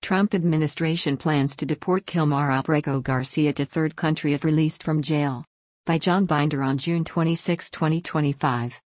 Trump administration plans to deport Kilmar Abrego Garcia to third country if released from jail. By John Binder on June 26, 2025.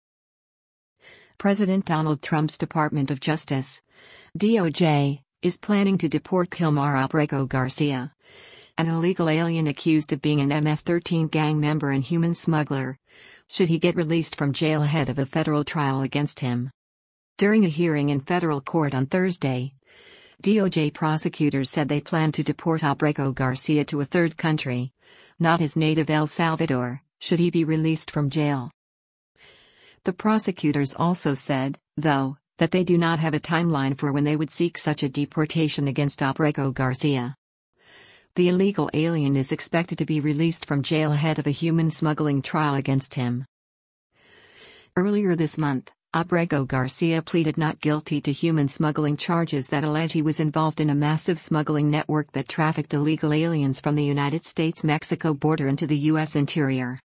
President Donald Trump's Department of Justice, DOJ, is planning to deport Kilmar Abrego Garcia, an illegal alien accused of being an MS-13 gang member and human smuggler, should he get released from jail ahead of a federal trial against him. During a hearing in federal court on Thursday, DOJ prosecutors said they plan to deport Abrego Garcia to a third country, not his native El Salvador, should he be released from jail. The prosecutors also said, though, that they do not have a timeline for when they would seek such a deportation against Abrego Garcia. The illegal alien is expected to be released from jail ahead of a human smuggling trial against him. Earlier this month, Abrego Garcia pleaded not guilty to human smuggling charges that allege he was involved in a massive smuggling network that trafficked illegal aliens from the United States-Mexico border into the U.S. interior.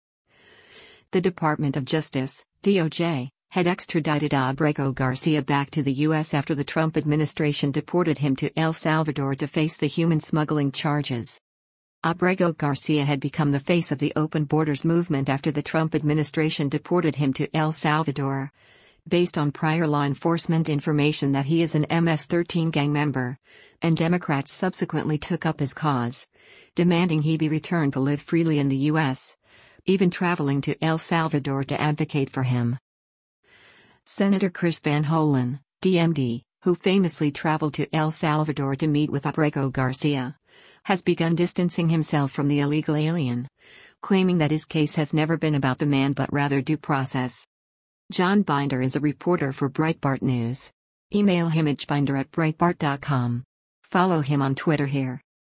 The Department of Justice, DOJ, had extradited Abrego Garcia back to the U.S. after the Trump administration deported him to El Salvador to face the human smuggling charges. Abrego Garcia had become the face of the Open Borders movement after the Trump administration deported him to El Salvador, based on prior law enforcement information that he is an MS-13 gang member, and Democrats subsequently took up his cause, demanding he be returned to live freely in the U.S., even traveling to El Salvador to advocate for him. Senator Chris Van Hollen, DMD, who famously traveled to El Salvador to meet with Abrego Garcia, has begun distancing himself from the illegal alien, claiming that his case has never been about the man but rather due process. John Binder is a reporter for Breitbart News. Email him at binder@breitbart.com. Follow him on Twitter here.